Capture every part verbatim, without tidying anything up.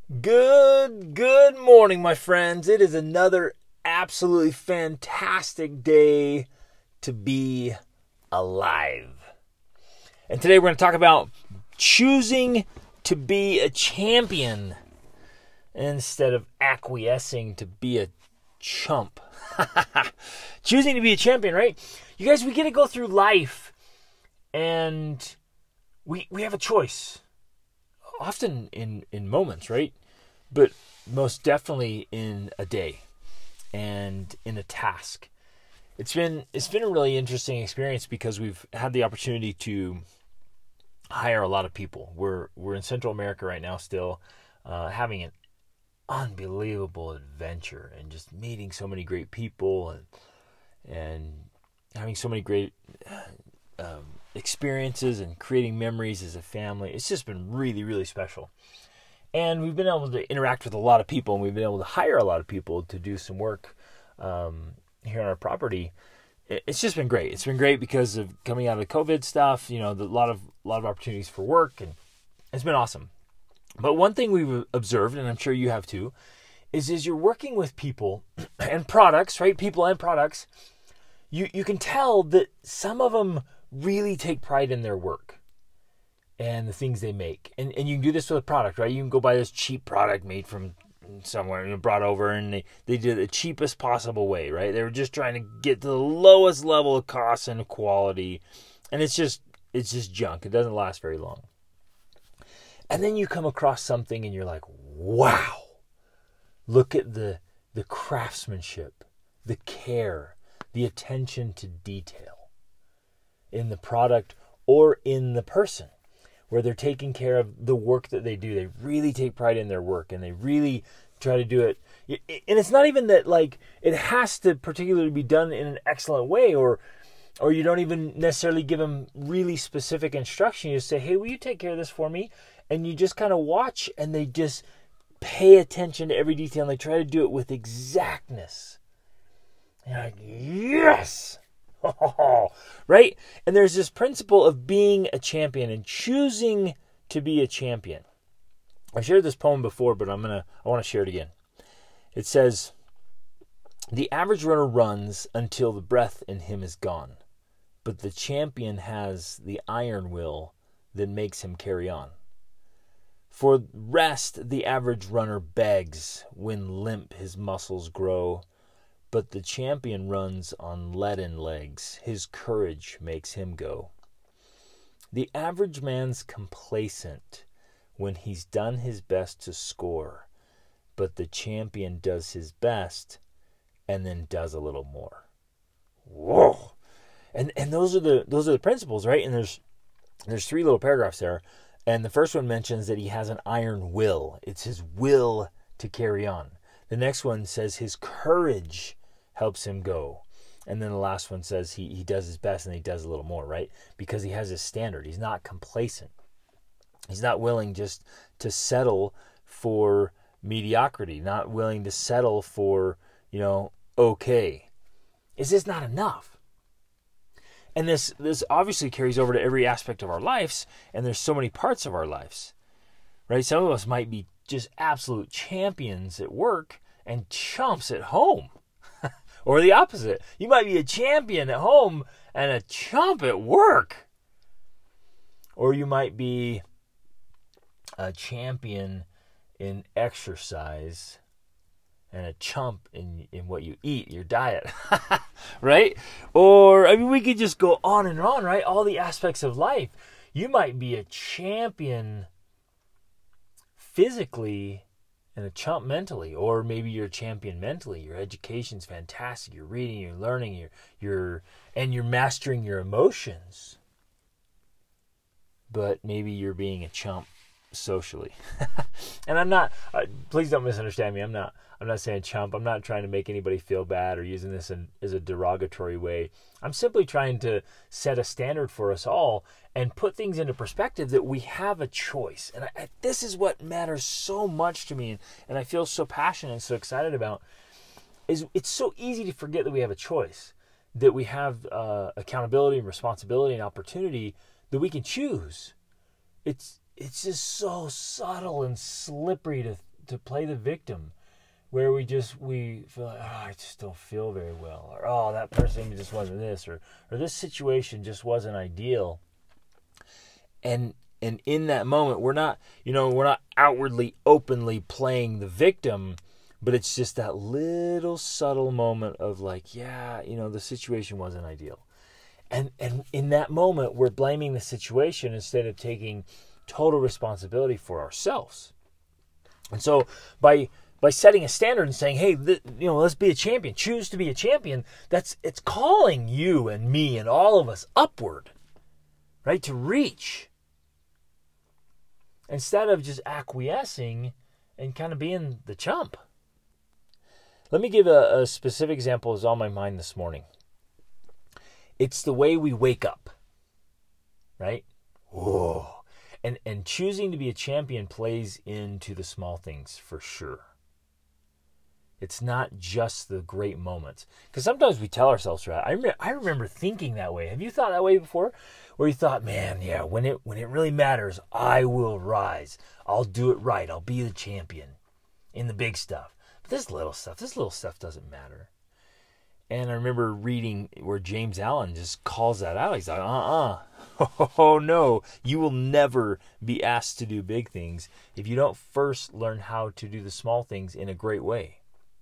Good, good morning, my friends. It is another absolutely fantastic day to be alive. And today we're going to talk about choosing to be a champion instead of acquiescing to be a chump. Choosing to be a champion, right? You guys, we get to go through life and we we have a choice. Often in, in moments, right? But most definitely in a day and in a task. It's been it's been a really interesting experience because we've had the opportunity to hire a lot of people. We're we're in Central America right now still, uh, having an unbelievable adventure and just meeting so many great people and and having so many great um, experiences and creating memories as a family. It's just been really, really special. And we've been able to interact with a lot of people, and we've been able to hire a lot of people to do some work um, here on our property. It's just been great. It's been great because of coming out of the COVID stuff, you know, the, a lot of a lot of opportunities for work, and it's been awesome. But one thing we've observed, and I'm sure you have too, is is you're working with people and products, right? People and products. You you can tell that some of them really take pride in their work and the things they make. And and you can do this with a product, right? You can go buy this cheap product made from somewhere and brought over, and they, they did it the cheapest possible way, right? They were just trying to get to the lowest level of cost and quality. And it's just it's just junk. It doesn't last very long. And then you come across something and you're like, wow, look at the the craftsmanship, the care, the attention to detail in the product or in the person, where they're taking care of the work that they do. They really take pride in their work and they really try to do it. And it's not even that like it has to particularly be done in an excellent way, or or you don't even necessarily give them really specific instruction. You just say, hey, will you take care of this for me? And you just kind of watch, and they just pay attention to every detail and they try to do it with exactness. And you're like, yes! Right? And there's this principle of being a champion and choosing to be a champion. I shared this poem before, but I'm gonna I want to share it again. It says, the average runner runs until the breath in him is gone, but the champion has the iron will that makes him carry on. For rest, the average runner begs when limp his muscles grow, but the champion runs on leaden legs. His courage makes him go. The average man's complacent when he's done his best to score, but the champion does his best and then does a little more. Whoa! And and those are the those are the principles, right? And there's there's three little paragraphs there. And the first one mentions that he has an iron will. It's his will to carry on. The next one says his courage helps him go. And then the last one says he, he does his best and he does a little more, right? Because he has his standard. He's not complacent. He's not willing just to settle for mediocrity, not willing to settle for, you know, okay. It's just not enough. And this this obviously carries over to every aspect of our lives, and there's so many parts of our lives, right? Some of us might be just absolute champions at work and chumps at home. Or the opposite. You might be a champion at home and a chump at work. Or you might be a champion in exercise and a chump in, in what you eat, your diet, right? Or, I mean, we could just go on and on, right? All the aspects of life. You might be a champion physically and a chump mentally, or maybe you're a champion mentally. Your education's fantastic. You're reading, you're learning, you're, you're and you're mastering your emotions. But maybe you're being a chump socially. And I'm not, uh, please don't misunderstand me. I'm not, I'm not saying chump. I'm not trying to make anybody feel bad or using this in, as a derogatory way. I'm simply trying to set a standard for us all and put things into perspective that we have a choice. And I, this is what matters so much to me, and, and I feel so passionate and so excited about, is it's so easy to forget that we have a choice, that we have uh, accountability and responsibility and opportunity that we can choose. It's it's just so subtle and slippery to to play the victim, where we just we feel like, oh, I just don't feel very well, or oh, that person just wasn't this, or or this situation just wasn't ideal. And and in that moment, we're not, you know, we're not outwardly, openly playing the victim, but it's just that little subtle moment of like, yeah, you know, the situation wasn't ideal. And and in that moment, we're blaming the situation instead of taking total responsibility for ourselves. And so by by setting a standard and saying, hey, th- you know, let's be a champion, choose to be a champion, that's it's calling you and me and all of us upward, right, to reach. Instead of just acquiescing and kind of being the chump. Let me give a, a specific example that's on my mind this morning. It's the way we wake up, right? Whoa. And, and choosing to be a champion plays into the small things for sure. It's not just the great moments. Because sometimes we tell ourselves, right? I remember, I remember thinking that way. Have you thought that way before? Where you thought, man, yeah, when it when it really matters, I will rise. I'll do it right. I'll be the champion in the big stuff. But this little stuff, this little stuff doesn't matter. And I remember reading where James Allen just calls that out. He's like, uh-uh. Oh, no. You will never be asked to do big things if you don't first learn how to do the small things in a great way.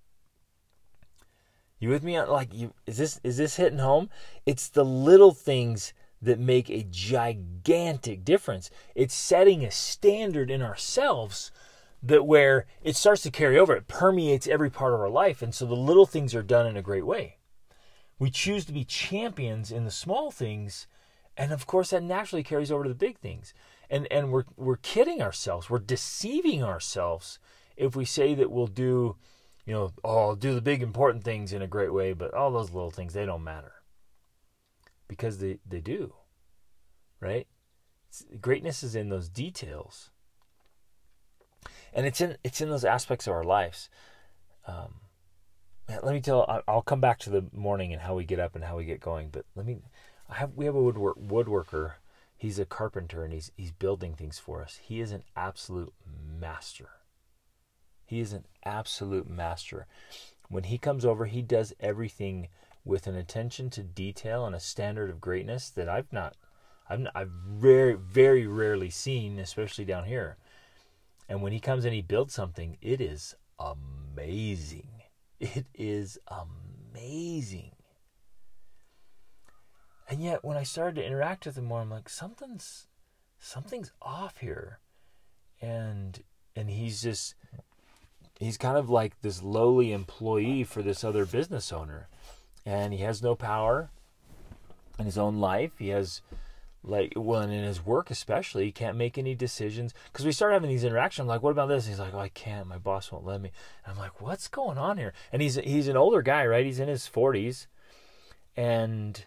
You with me? Like, you, is this is this hitting home? It's the little things that make a gigantic difference. It's setting a standard in ourselves that where it starts to carry over. It permeates every part of our life. And so the little things are done in a great way. We choose to be champions in the small things. And of course, that naturally carries over to the big things. And and we're we're kidding ourselves. We're deceiving ourselves if we say that we'll do, you know, oh, I'll do the big important things in a great way, but all those little things, they don't matter. Because they, they do, right? It's, greatness is in those details. And it's in it's in those aspects of our lives. Um, man, let me tell, I'll come back to the morning and how we get up and how we get going, but let me, I have we have a woodwork, woodworker. He's a carpenter and he's he's building things for us. He is an absolute master. He is an absolute master. When he comes over, he does everything with an attention to detail and a standard of greatness that I've not, I've, not, I've very, very rarely seen, especially down here. And when he comes in, he builds something, it is amazing. It is amazing. And yet, when I started to interact with him more, I'm like, something's, something's off here. And, and he's just, he's kind of like this lowly employee for this other business owner. And he has no power in his own life. He has, like, well, and in his work especially, he can't make any decisions. Because we start having these interactions. I'm like, what about this? And he's like, oh, I can't. My boss won't let me. And I'm like, what's going on here? And he's he's an older guy, right? He's in his forties. And,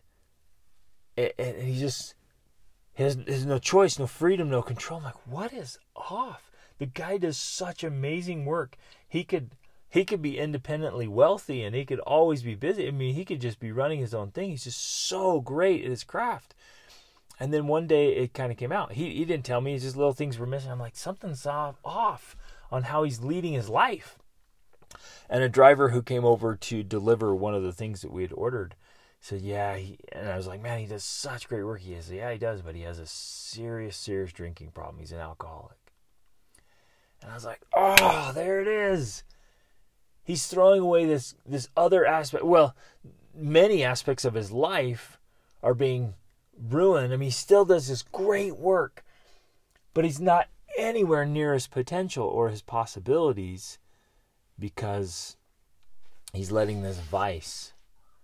and he just he has, he has no choice, no freedom, no control. I'm like, what is off? The guy does such amazing work. He could... He could be independently wealthy and he could always be busy. I mean, he could just be running his own thing. He's just so great at his craft. And then one day it kind of came out. He he didn't tell me. Just little things were missing. I'm like, something's off, off on how he's leading his life. And a driver who came over to deliver one of the things that we had ordered said, yeah. He, and I was like, man, he does such great work. He has, yeah, he does. But he has a serious, serious drinking problem. He's an alcoholic. And I was like, oh, there it is. He's throwing away this this other aspect. Well, many aspects of his life are being ruined. I mean, he still does this great work, but he's not anywhere near his potential or his possibilities because he's letting this vice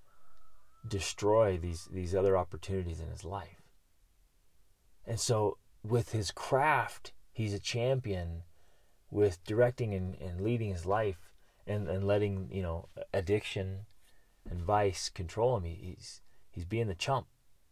destroy these, these other opportunities in his life. And so with his craft, he's a champion. With directing and, and leading his life, And, and letting, you know, addiction and vice control him. He's he's being the chump,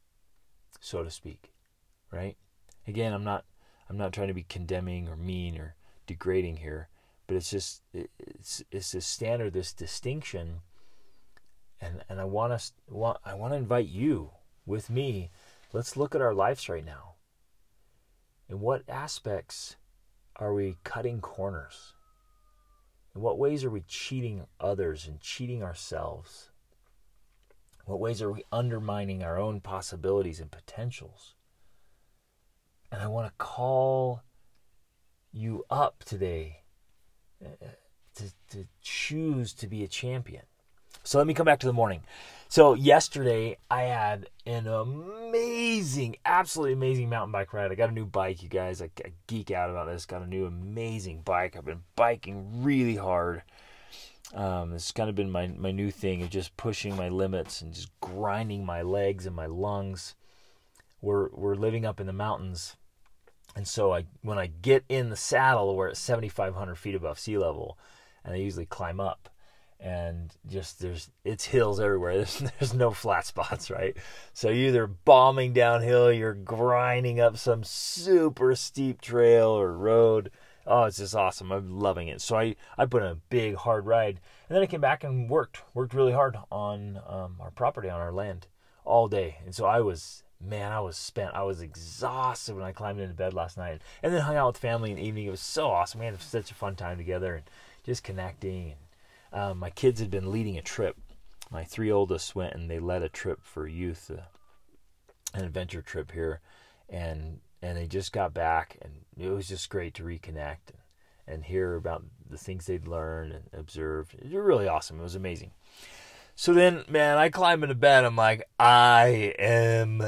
so to speak, right? Again, I'm not I'm not trying to be condemning or mean or degrading here, but it's just it's it's this standard, this distinction, and and I want us want I want to invite you with me. Let's look at our lives right now. In what aspects are we cutting corners? In what ways are we cheating others and cheating ourselves? What ways are we undermining our own possibilities and potentials? And I want to call you up today to, to choose to be a champion. So let me come back to the morning. So yesterday I had an amazing, absolutely amazing mountain bike ride. I got a new bike, you guys. I, I geek out about this. Got a new amazing bike. I've been biking really hard. Um, it's kind of been my, my new thing of just pushing my limits and just grinding my legs and my lungs. We're we're living up in the mountains. And so I when I get in the saddle, we're at seventy-five hundred feet above sea level. And I usually climb up. And just there's it's hills everywhere. There's, there's no flat spots, right? So you're either bombing downhill, you're grinding up some super steep trail or road. Oh, it's just awesome. I'm loving it. So I, I put in a big, hard ride. And then I came back and worked. Worked really hard on um, our property, on our land, all day. And so I was, man, I was spent. I was exhausted when I climbed into bed last night. And then hung out with family in the evening. It was so awesome. We had such a fun time together and just connecting. And um, my kids had been leading a trip. My three oldest went and they led a trip for youth, uh, an adventure trip here. And And they just got back, and it was just great to reconnect and, and hear about the things they'd learned and observed. It was really awesome. It was amazing. So then, man, I climb into bed. I'm like, I am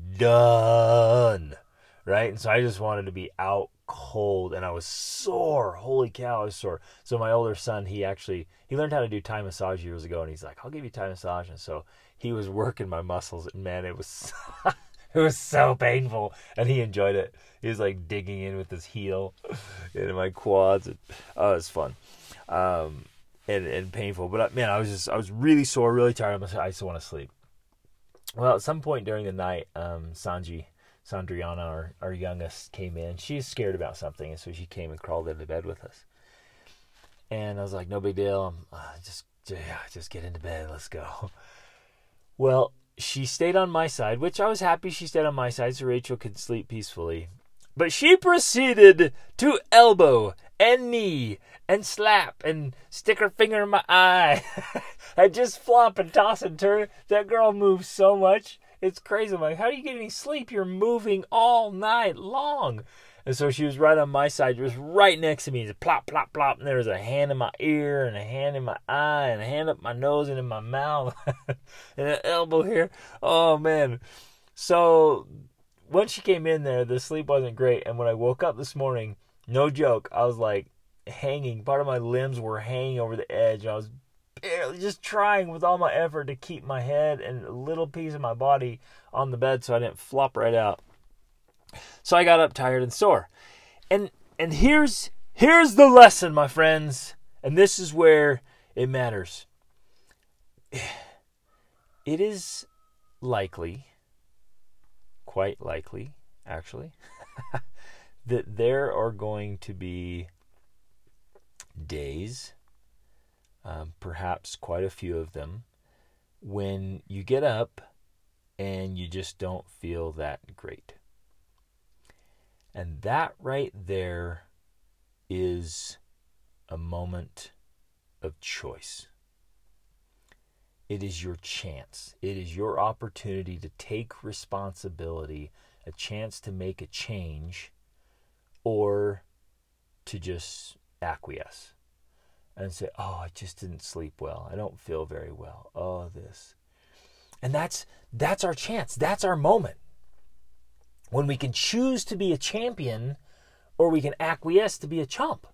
done, right? And so I just wanted to be out cold, and I was sore. Holy cow, I was sore. So my older son, he actually, he learned how to do Thai massage years ago, and he's like, I'll give you Thai massage. And so he was working my muscles, and man, it was... It was so painful, and he enjoyed it. He was like digging in with his heel into my quads. And, oh, it was fun, um, and and painful. But man, I was just I was really sore, really tired. I just want to sleep. Well, at some point during the night, um, Sanji, Sandriana, our our youngest, came in. She's scared about something, and so she came and crawled into bed with us. And I was like, no big deal. I'm, uh, just yeah, just get into bed. Let's go. Well. She stayed on my side, which I was happy she stayed on my side so Rachel could sleep peacefully. But she proceeded to elbow and knee and slap and stick her finger in my eye. I just flop and toss and turn. That girl moves so much. It's crazy. I'm like, how do you get any sleep? You're moving all night long. And so she was right on my side. She was right next to me. Just plop, plop, plop. And there was a hand in my ear and a hand in my eye and a hand up my nose and in my mouth and an elbow here. Oh, man. So once she came in there, the sleep wasn't great. And when I woke up this morning, no joke, I was like hanging. Part of my limbs were hanging over the edge. And I was barely just trying with all my effort to keep my head and a little piece of my body on the bed so I didn't flop right out. So I got up tired and sore. And and here's here's the lesson, my friends. And this is where it matters. It is likely, quite likely, actually, that there are going to be days, um, perhaps quite a few of them, when you get up and you just don't feel that great. And that right there is a moment of choice. It is your chance. It is your opportunity to take responsibility, a chance to make a change, or to just acquiesce and say, oh, I just didn't sleep well. I don't feel very well. Oh, this. And that's that's our chance. That's our moment. When we can choose to be a champion, or we can acquiesce to be a chump.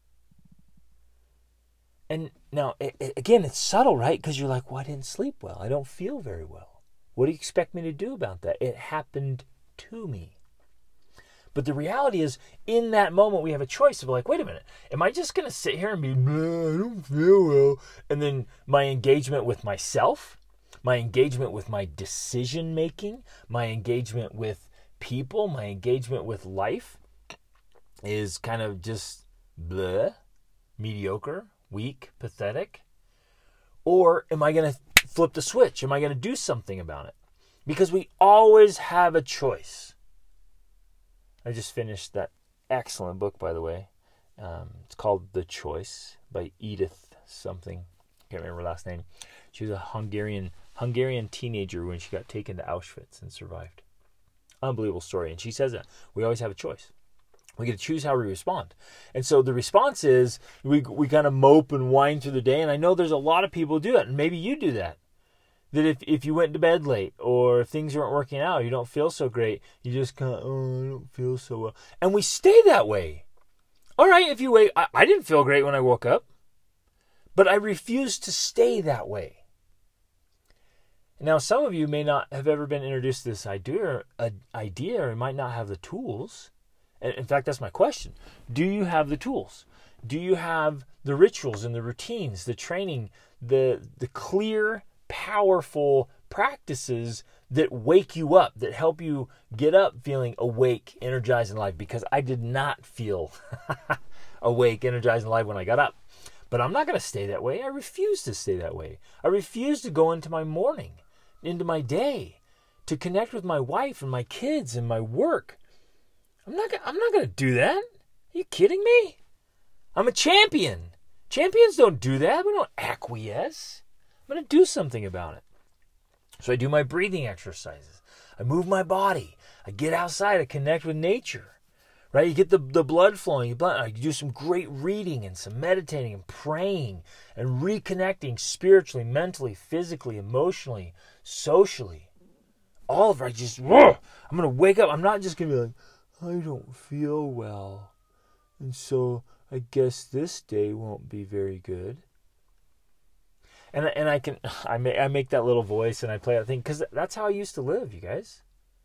And now, it, it, again, it's subtle, right? Because you're like, well, I didn't sleep well. I don't feel very well. What do you expect me to do about that? It happened to me. But the reality is, in that moment, we have a choice of like, wait a minute, am I just going to sit here and be, I don't feel well? And then my engagement with myself, my engagement with my decision making, my engagement with people, my engagement with life is kind of just bleh, mediocre, weak, pathetic? Or am I going to flip the switch? Am I going to do something about it? Because we always have a choice. I just finished that excellent book, by the way. Um, it's called The Choice by Edith something. Can't remember her last name. She was a Hungarian Hungarian teenager when she got taken to Auschwitz and survived. Unbelievable story. And she says that we always have a choice. We get to choose how we respond. And so the response is we we kind of mope and whine through the day. And I know there's a lot of people who do it. And maybe you do that. That if, if you went to bed late or if things aren't working out, you don't feel so great, you just kind of, oh, I don't feel so well. And we stay that way. All right, if you wait, I, I didn't feel great when I woke up. But I refuse to stay that way. Now, some of you may not have ever been introduced to this idea, uh, idea or might not have the tools. And in fact, that's my question. Do you have the tools? Do you have the rituals and the routines, the training, the the clear, powerful practices that wake you up, that help you get up feeling awake, energized, and alive? Because I did not feel awake, energized, and alive when I got up. But I'm not going to stay that way. I refuse to stay that way. I refuse to go into my morning, into my day, to connect with my wife and my kids and my work. I'm not gonna, I'm not going to do that. Are you kidding me? I'm a champion. Champions don't do that. We don't acquiesce. I'm going to do something about it. So I do my breathing exercises. I move my body. I get outside. I connect with nature. Right? You get the, the blood flowing. You, blood, you do some great reading and some meditating and praying and reconnecting spiritually, mentally, physically, emotionally, socially. All of it. I just, whoa, I'm going to wake up. I'm not just going to be like, I don't feel well. And so I guess this day won't be very good. And, and I can, I make, I make that little voice and I play that thing because that's how I used to live, you guys.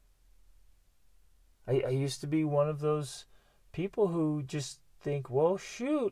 I, I used to be one of those people who just think, well, shoot.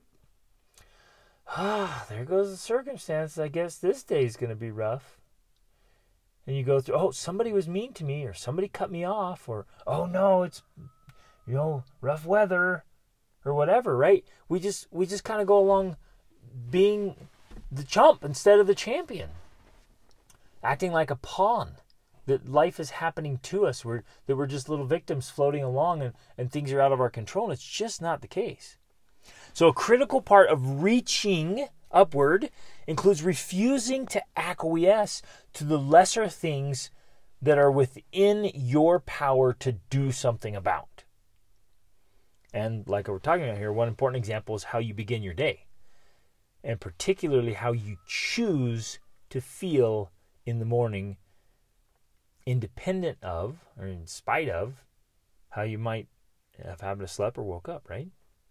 Ah, there goes the circumstances. I guess this day's going to be rough. And you go through, oh, somebody was mean to me or somebody cut me off or, oh, no, it's, you know, rough weather or whatever, right? We just, we just kind of go along being the chump instead of the champion. Acting like a pawn. That life is happening to us, we're, that we're just little victims floating along and, and things are out of our control. And it's just not the case. So a critical part of reaching upward includes refusing to acquiesce to the lesser things that are within your power to do something about. And like we're talking about here, one important example is how you begin your day. And particularly how you choose to feel in the morning, independent of, or in spite of, how you might have happened to slept or woke up, right?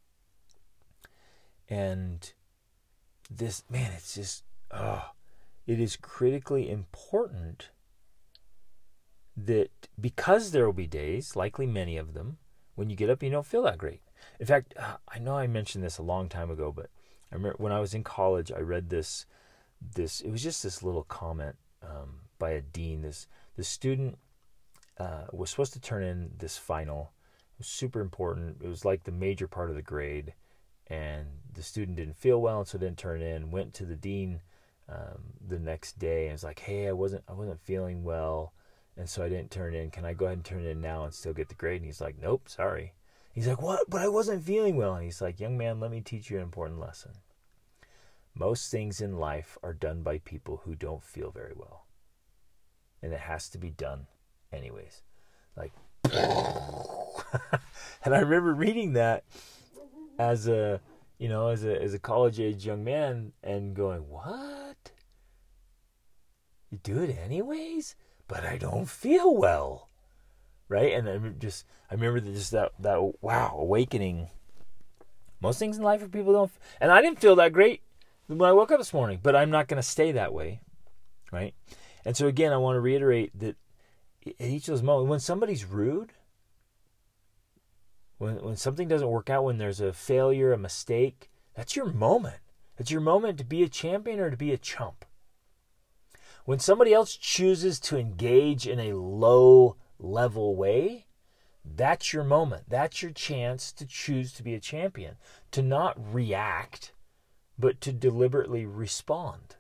And this, man, it's just, oh, it is critically important that because there will be days, likely many of them, when you get up, you don't feel that great. In fact, I know I mentioned this a long time ago, but I remember when I was in college, I read this, this, it was just this little comment um, by a dean. This, this student uh, was supposed to turn in this final. It was super important. It was like the major part of the grade. And the student didn't feel well, and so didn't turn it in. Went to the dean um, the next day and was like, hey, I wasn't, I wasn't feeling well, and so I didn't turn it in. Can I go ahead and turn it in now and still get the grade? And he's like, nope, sorry. He's like, what? But I wasn't feeling well. And he's like, young man, let me teach you an important lesson. Most things in life are done by people who don't feel very well. And it has to be done anyways. Like, and I remember reading that as a, you know, as a as a college-age young man and going, what? You do it anyways? But I don't feel well. Right? And I just, I remember just that, that, wow, awakening. Most things in life for people don't, and I didn't feel that great when I woke up this morning, but I'm not going to stay that way. Right? And so again, I want to reiterate that at each of those moments, when somebody's rude, when when something doesn't work out, when there's a failure, a mistake, that's your moment. It's your moment to be a champion or to be a chump. When somebody else chooses to engage in a low level way, that's your moment. That's your chance to choose to be a champion, to not react, but to deliberately respond.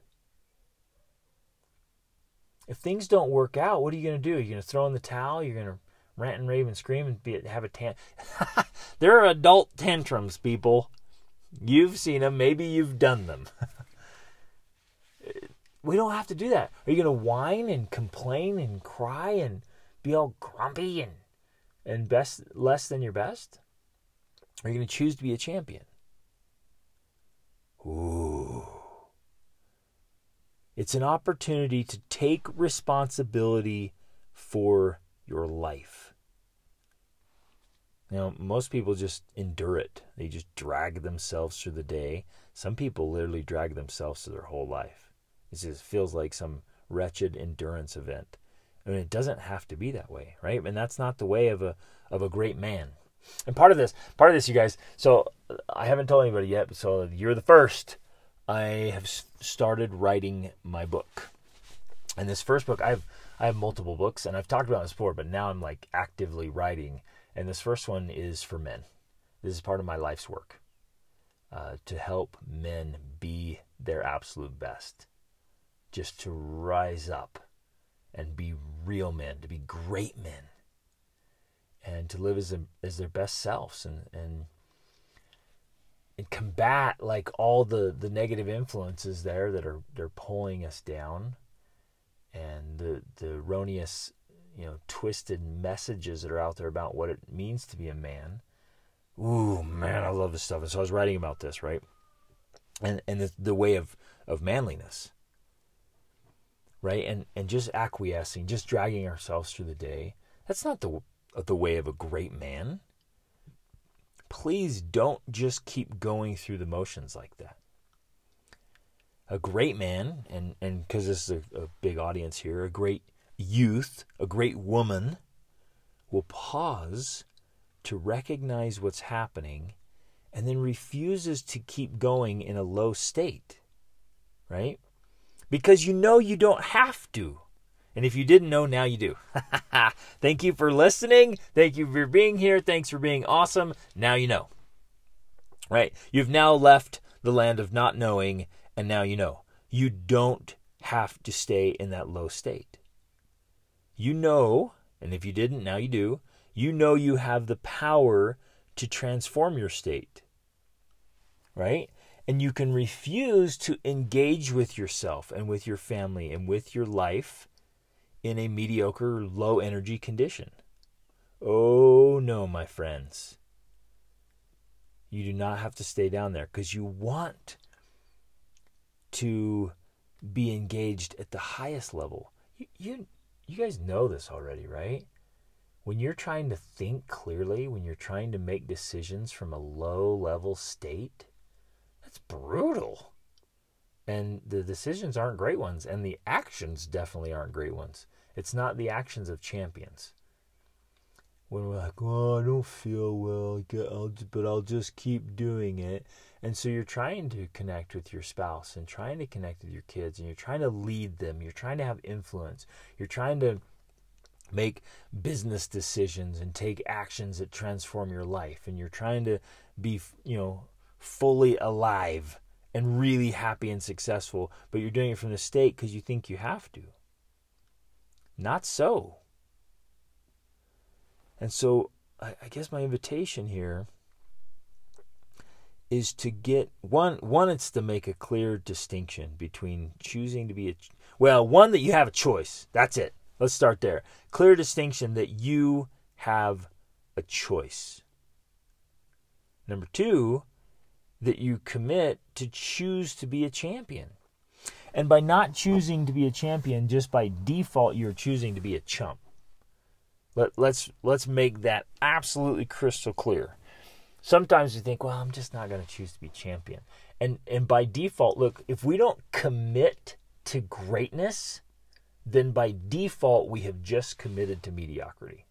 If things don't work out, what are you going to do? You're going to throw in the towel? You're going to rant and rave and scream and be have a tan. There are adult tantrums, people. You've seen them. Maybe you've done them. We don't have to do that. Are you going to whine and complain and cry and be all grumpy and, and best less than your best? Or are you going to choose to be a champion? Ooh. It's an opportunity to take responsibility for your life. You know, most people just endure it. They just drag themselves through the day. Some people literally drag themselves through their whole life. It just feels like some wretched endurance event. I mean, it doesn't have to be that way, right? And that's not the way of a of a great man. And part of this, part of this, you guys, so I haven't told anybody yet, so you're the first. I have started writing my book. And this first book, I have I have multiple books, and I've talked about this before, but now I'm like actively writing. And this first one is for men. This is part of my life's work, uh, to help men be their absolute best. Just to rise up and be real men, to be great men, and to live as a, as their best selves, and and and combat like all the, the negative influences there that are they're pulling us down, and the the erroneous, you know, twisted messages that are out there about what it means to be a man. Ooh, man, I love this stuff. And so I was writing about this, right? And and the, the way of, of manliness. Right? And and just acquiescing, just dragging ourselves through the day. That's not the the way of a great man. Please don't just keep going through the motions like that. A great man, and and because this is a, a big audience here, a great youth, a great woman will pause to recognize what's happening and then refuses to keep going in a low state. Right? Because you know you don't have to. And if you didn't know, now you do. Thank you for listening. Thank you for being here. Thanks for being awesome. Now you know. Right? You've now left the land of not knowing, and now you know. You don't have to stay in that low state. You know, and if you didn't, now you do. You know you have the power to transform your state. Right? And you can refuse to engage with yourself and with your family and with your life in a mediocre, low-energy condition. Oh, no, my friends. You do not have to stay down there because you want to be engaged at the highest level. You, you, you guys know this already, right? When you're trying to think clearly, when you're trying to make decisions from a low-level state, it's brutal. And the decisions aren't great ones. And the actions definitely aren't great ones. It's not the actions of champions. When we're like, oh, I don't feel well, but I'll just keep doing it. And so you're trying to connect with your spouse and trying to connect with your kids. And you're trying to lead them. You're trying to have influence. You're trying to make business decisions and take actions that transform your life. And you're trying to be, you know, fully alive and really happy and successful, but you're doing it from the state because you think you have to. Not so. And so I, I guess my invitation here is to get one one it's to make a clear distinction between choosing to be a well one that you have a choice. That's it. Let's start there. Clear distinction that you have a choice. Number two, that you commit to choose to be a champion. And by not choosing to be a champion, just by default, you're choosing to be a chump. Let, let's let's make that absolutely crystal clear. Sometimes we think, well, I'm just not going to choose to be champion. And and by default, look, if we don't commit to greatness, then by default, we have just committed to mediocrity.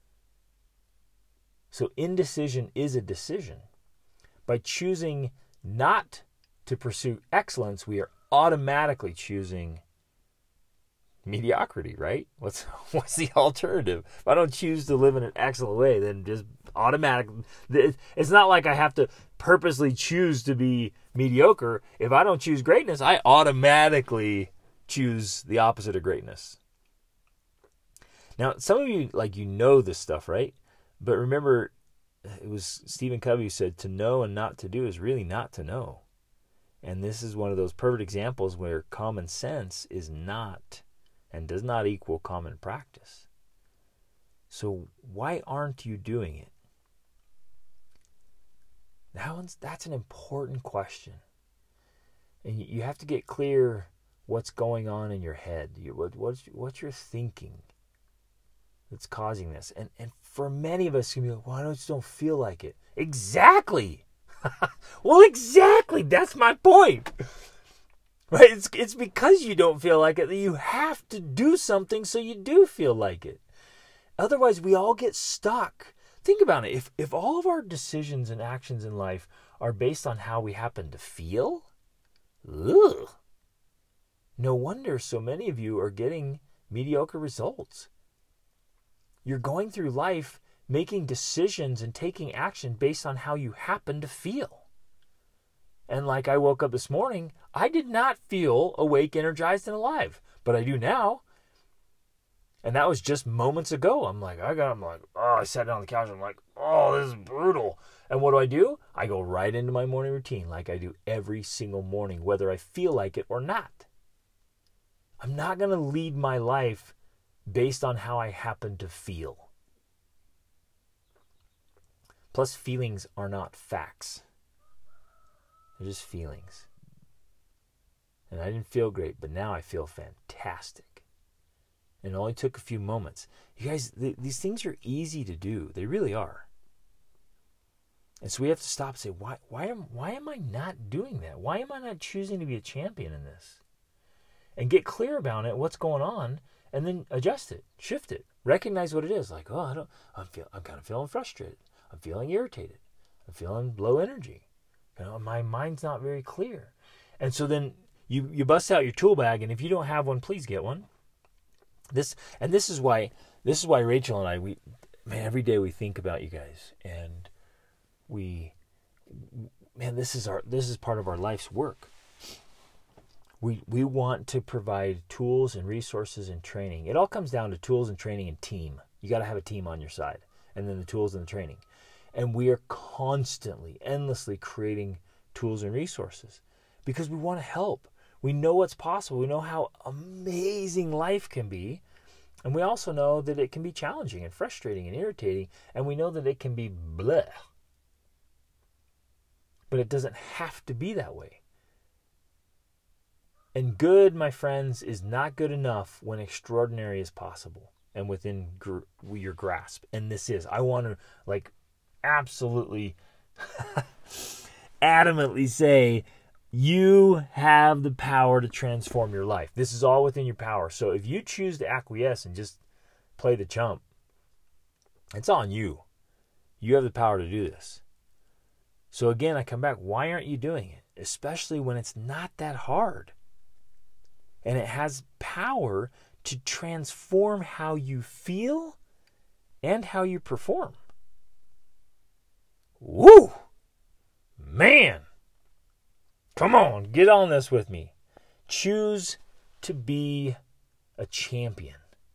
So indecision is a decision. By choosing not to pursue excellence, we are automatically choosing mediocrity, right? What's what's the alternative? If I don't choose to live in an excellent way, then just automatic. It's not like I have to purposely choose to be mediocre. If I don't choose greatness, I automatically choose the opposite of greatness. Now, some of you, like, you know this stuff, right? But remember, it was Stephen Covey who said, to know and not to do is really not to know. And this is one of those perfect examples where common sense is not and does not equal common practice. So why aren't you doing it? That one's, that's an important question. And you have to get clear what's going on in your head. You, what, what's, what's your thinking that's causing this? And and for many of us, you can be like, well, I just don't feel like it. Exactly. Well, exactly. That's my point. Right? It's, it's because you don't feel like it that you have to do something so you do feel like it. Otherwise, we all get stuck. Think about it. If, if all of our decisions and actions in life are based on how we happen to feel, ugh, no wonder so many of you are getting mediocre results. You're going through life making decisions and taking action based on how you happen to feel. And like I woke up this morning, I did not feel awake, energized, and alive. But I do now. And that was just moments ago. I'm like, I got, I'm like, oh, I sat down on the couch. I'm like, oh, this is brutal. And what do I do? I go right into my morning routine like I do every single morning, whether I feel like it or not. I'm not going to lead my life based on how I happen to feel. Plus, feelings are not facts. They're just feelings. And I didn't feel great, but now I feel fantastic. And it only took a few moments. You guys, th- these things are easy to do. They really are. And so we have to stop and say, why, why, am, why am I not doing that? Why am I not choosing to be a champion in this? And get clear about it, what's going on, and then adjust it, shift it, recognize what it is. Like, oh, I don't, I'm feel, I'm kind of feeling frustrated. I'm feeling irritated. I'm feeling low energy. You know, my mind's not very clear. And so then you, you bust out your tool bag, and if you don't have one, please get one. This and this is why this is why Rachel and I, we man, every day we think about you guys, and we man, this is our this is part of our life's work. We we want to provide tools and resources and training. It all comes down to tools and training and team. You got to have a team on your side, and then the tools and the training. And we are constantly, endlessly creating tools and resources because we want to help. We know what's possible. We know how amazing life can be. And we also know that it can be challenging and frustrating and irritating. And we know that it can be bleh. But it doesn't have to be that way. And good, my friends, is not good enough when extraordinary is possible and within gr- your grasp. And this is. I want to, like, absolutely adamantly say, you have the power to transform your life. This is all within your power. So if you choose to acquiesce and just play the chump, it's on you. You have the power to do this. So again, I come back, why aren't you doing it? Especially when it's not that hard. And it has power to transform how you feel and how you perform. Woo! Man! Come on, get on this with me. Choose to be a champion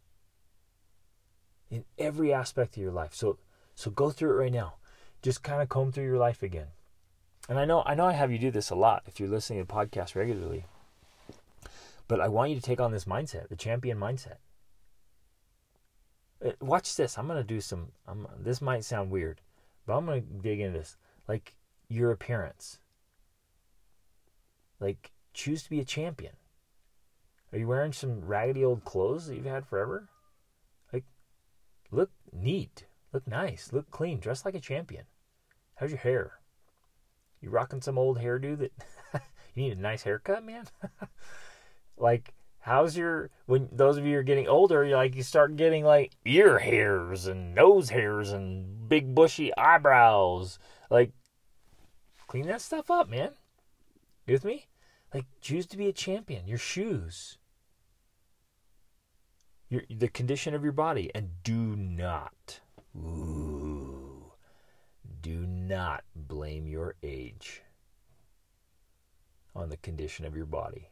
in every aspect of your life. So so go through it right now. Just kind of comb through your life again. And I know I know I have you do this a lot if you're listening to the podcast regularly. But I want you to take on this mindset, the champion mindset. Watch this. I'm going to do some, I'm, this might sound weird, but I'm going to dig into this. Like your appearance. Like, choose to be a champion. Are you wearing some raggedy old clothes that you've had forever? Like, look neat. Look nice. Look clean. Dress like a champion. How's your hair? You rocking some old hairdo that you need a nice haircut, man? Like, how's your, when those of you are getting older, you like, you start getting like ear hairs and nose hairs and big bushy eyebrows. Like, clean that stuff up, man. You with me? Like, choose to be a champion. Your shoes. Your, the condition of your body. And do not, ooh, do not blame your age on the condition of your body.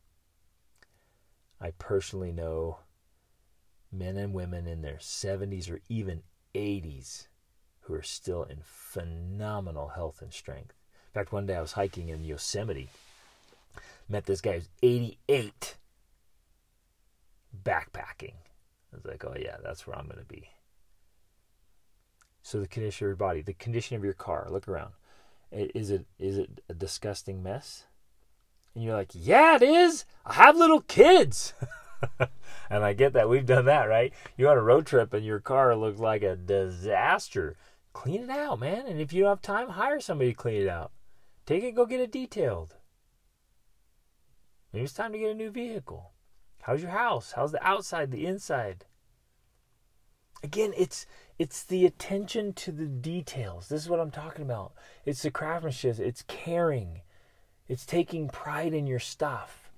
I personally know men and women in their seventies or even eighties who are still in phenomenal health and strength. In fact, one day I was hiking in Yosemite, met this guy who's eighty-eight, backpacking. I was like, oh yeah, that's where I'm going to be. So the condition of your body, the condition of your car, look around. Is it is it a disgusting mess? And you're like, yeah, it is. I have little kids. And I get that. We've done that, right? You're on a road trip and your car looks like a disaster. Clean it out, man. And if you don't have time, hire somebody to clean it out. Take it, go get it detailed. Maybe it's time to get a new vehicle. How's your house? How's the outside, the inside? Again, it's it's the attention to the details. This is what I'm talking about. It's the craftsmanship. It's caring. It's taking pride in your stuff.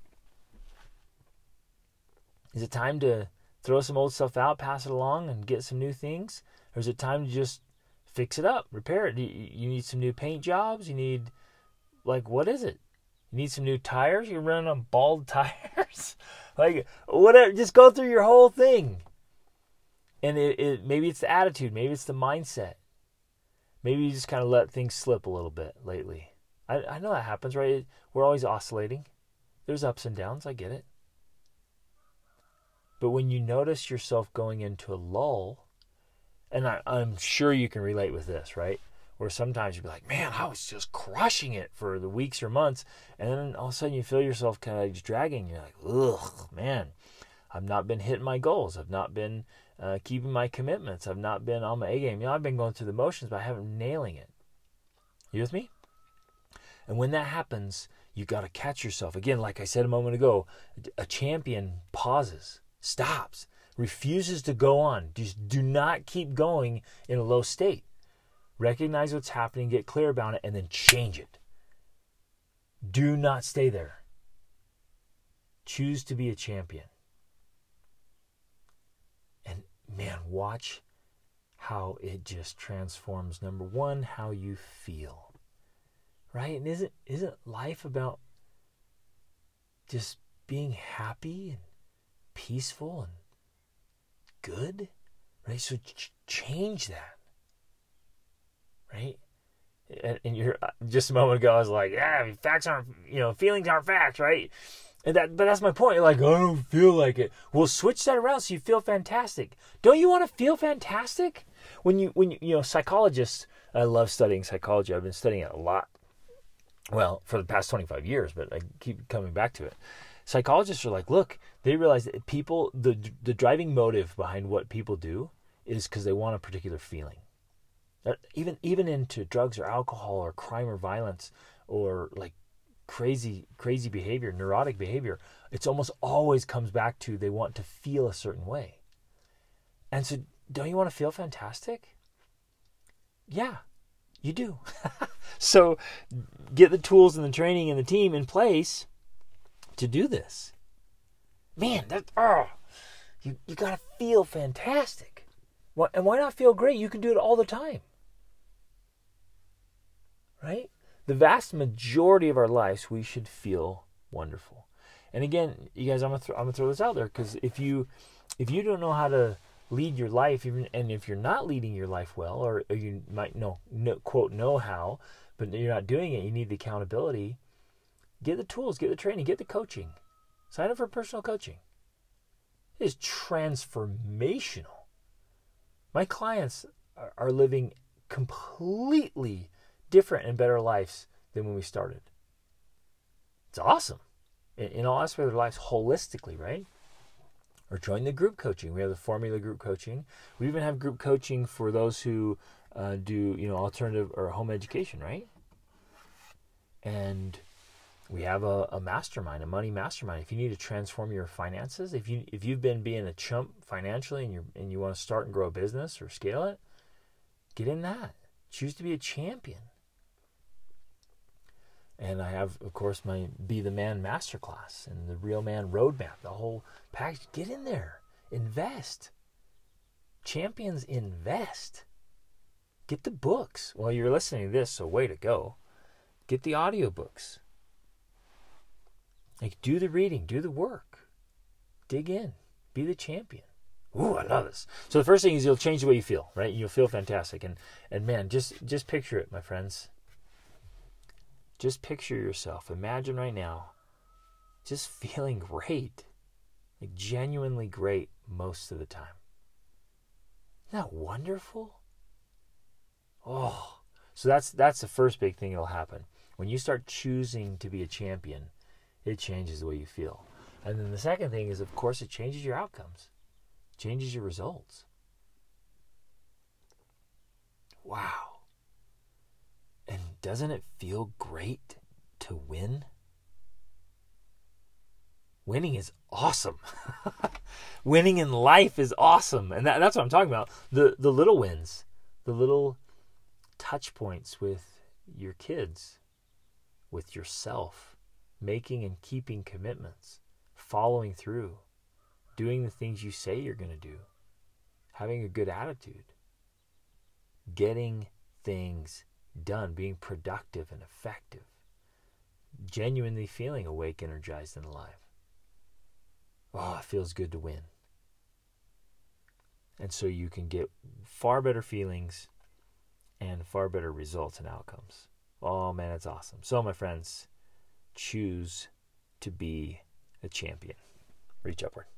Is it time to throw some old stuff out, pass it along, and get some new things? Or is it time to just fix it up, repair it? You need some new paint jobs? You need, like, what is it? You need some new tires? You're running on bald tires? Like, whatever. Just go through your whole thing. And it, it maybe it's the attitude. Maybe it's the mindset. Maybe you just kind of let things slip a little bit lately. I, I know that happens, right? We're always oscillating. There's ups and downs. I get it. But when you notice yourself going into a lull, and I, I'm sure you can relate with this, right? Where sometimes you'll be like, man, I was just crushing it for the weeks or months. And then all of a sudden you feel yourself kind of just dragging. You're like, ugh, man, I've not been hitting my goals. I've not been uh, keeping my commitments. I've not been on my A game. You know, I've been going through the motions, but I haven't been nailing it. You with me? And when that happens, you got to catch yourself. Again, like I said a moment ago, a champion pauses, stops, refuses to go on. Just do not keep going in a low state. Recognize what's happening, get clear about it, and then change it. Do not stay there. Choose to be a champion. And man, watch how it just transforms. Number one, how you feel. Right? And isn't isn't life about just being happy and peaceful and good? Right? So ch- change that. Right? And, and you're just a moment ago, I was like, yeah, facts aren't, you know, feelings aren't facts, right? And that, but that's my point. You're like, I don't feel like it. Well, switch that around so you feel fantastic. Don't you want to feel fantastic? When you, when you, you know, psychologists, I love studying psychology. I've been studying it a lot. Well, for the past twenty-five years, but I keep coming back to it. Psychologists are like, look, they realize that people, the the driving motive behind what people do is because they want a particular feeling. Even even into drugs or alcohol or crime or violence or like crazy crazy behavior, neurotic behavior, it's almost always comes back to they want to feel a certain way. And so, don't you want to feel fantastic? Yeah, you do. So get the tools and the training and the team in place to do this. Man, that oh, you, you got to feel fantastic. Why, and why not feel great? You can do it all the time. Right? The vast majority of our lives, we should feel wonderful. And again, you guys, I'm gonna th- I'm gonna throw this out there because if you if you don't know how to lead your life, even and if you're not leading your life well, or, or you might know, know quote know how, but you're not doing it, you need the accountability. Get the tools, get the training, get the coaching. Sign up for personal coaching. It is transformational. My clients are, are living completely different and better lives than when we started. It's awesome. In, in all aspects of their lives, holistically, right? Or join the group coaching. We have the formula group coaching. We even have group coaching for those who uh, do, you know, alternative or home education, right? And we have a, a mastermind, a money mastermind. If you need to transform your finances, if you if you've been being a chump financially and you and you want to start and grow a business or scale it, get in that. Choose to be a champion. And I have, of course, my Be the Man Masterclass and the Real Man Roadmap, the whole package. Get in there. Invest. Champions invest. Get the books. Well, you're listening to this, so way to go. Get the audiobooks. Like, do the reading. Do the work. Dig in. Be the champion. ooh, I love this. So the first thing is you'll change the way you feel, right? You'll feel fantastic. And and man, just just picture it, my friends. Just picture yourself. Imagine right now just feeling great. Like genuinely great most of the time. Isn't that wonderful? Oh, so that's that's the first big thing that'll happen. When you start choosing to be a champion, it changes the way you feel. And then the second thing is, of course, it changes your outcomes. Changes your results. Wow. And doesn't it feel great to win? Winning is awesome. Winning in life is awesome. And that, that's what I'm talking about. The the little wins. The little touch points with your kids. With yourself. Making and keeping commitments. Following through. Doing the things you say you're going to do. Having a good attitude. Getting things done. Being productive and effective. Genuinely feeling awake, energized, and alive. Oh, it feels good to win. And so you can get far better feelings and far better results and outcomes. Oh, man, it's awesome. So, my friends, choose to be a champion. Reach upward.